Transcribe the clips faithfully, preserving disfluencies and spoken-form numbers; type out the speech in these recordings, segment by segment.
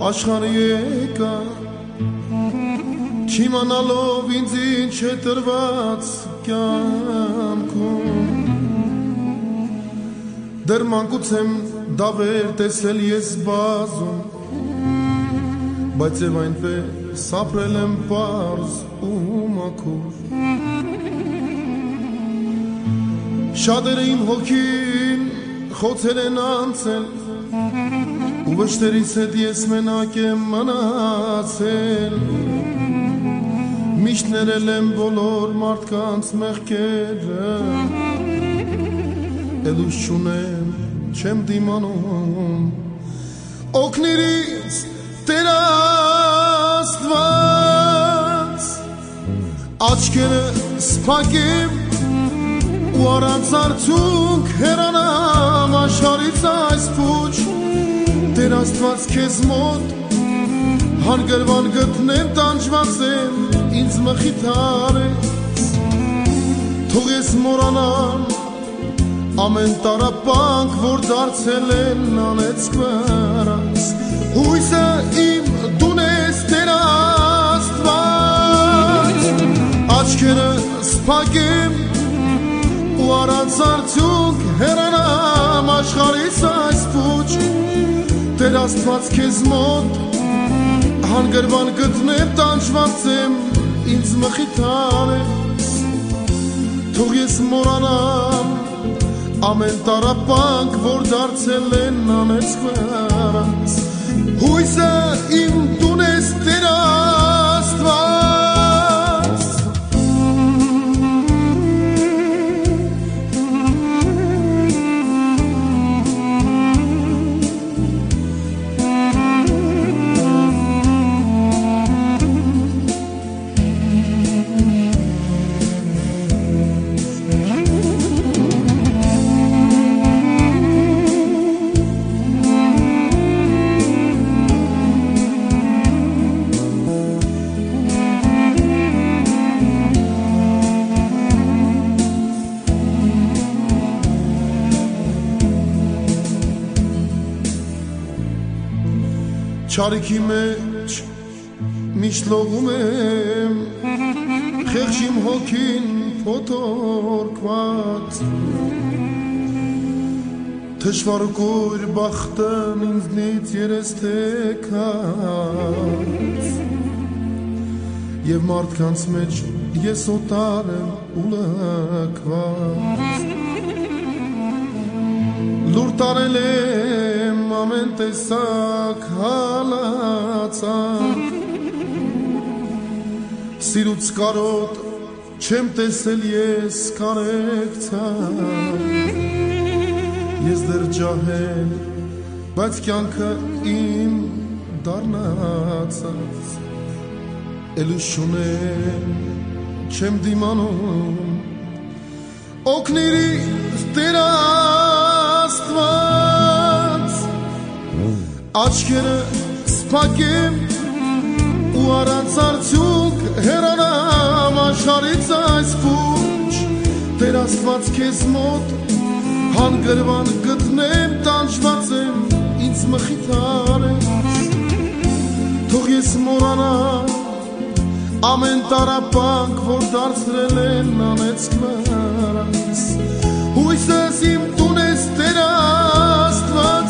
աշխարհ եկա Չիմանալով ինձ ինչ է տրված կյանքում Դեռ մանկուց եմ դավեր տեսել ես բազում Բայց և այնպես ապրել եմ պարզ ու մաքուր Շատերը իմ հոգին խոցել են անցել Ու վշտերից հետ ես մենակ եմ մնացել Միշտ ներել եմ բոլոր մարդկանց մեղքերը Էլ ուժ չունեմ, չեմ դիմանում Օգնիր ինձ Տեր Աստված Աչքերս փակեմ ու առանց արդյունք հեռանամ աշխարհից այս փուչ Տեր Աստված քեզ մոտ հարգարվան գտնեմ տանջված եմ ինձ մխիթարես Թող ես մոռանամ ամեն տարապանք որ դարձել են անեծք վրաս Հույսը իմ դուն ես Տեր Աստված Աչքերս փակեմ ու առանց արդյունք հեռանամ աշխարհից այս փուչ Տեր Աստված քեզ մոտ հանգրվան գտնեմ տանջված եմ ինձ մխիթարես Թող ես մոռանամ ամեն տարապանք որ դարձել են անեծք վրաս Հույսը իմ դուն ես Տեր Աստված Չարիքի մեջ միշտ լողում եմ Խեղճ իմ հոգին փոթորկված Թշվար ու կույր բախտն ինձնից երես թեքած Եվ մարդկանց մեջ ես օտար եմ ու լքված Լուր տարել եմ ամեն տեսակ հալածակ Սիրուց կարոտ չեմ տեսել ես կարեկցակ Ես դեռ ջահել, բայց կյանքը իմ դառնացած Էլ ուժ չունեմ, չեմ դիմանում Օգնիր ինձ Տեր Աստված Աչքերս փակեմ ու առանց արդյունք հեռանամ աշխարհից այս փուչ Տեր Աստված քեզ մոտ հանգրվան գտնեմ տանջված եմ ինձ մխիթարես Թող ես մոռանամ ամեն տարապանք որ դարձրել են անեծք վրաս Հույսս իմ տուն ես Տեր Աստված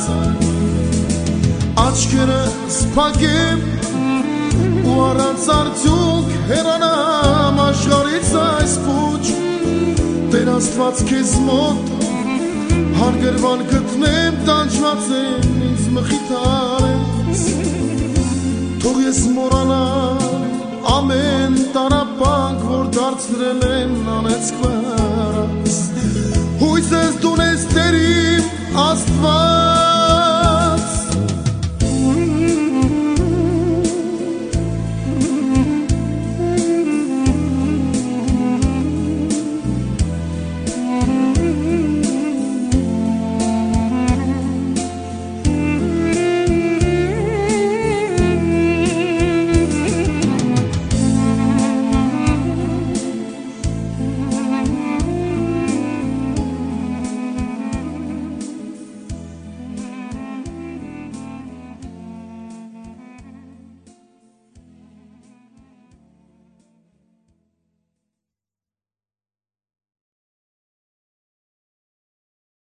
Աչքերս փակեմ ու առանց արդյունք հեռանամ աշխարհից այս փուչ Տեր Աստված քեզ մոտ հարգարվան գտնեմ տանջված եմ ինձ մխիթարես Թող ես մոռանամ ամեն տարապանք որ դարձրել են անեծք վրաս Հույսս դուն ես Տեր իմ Աստված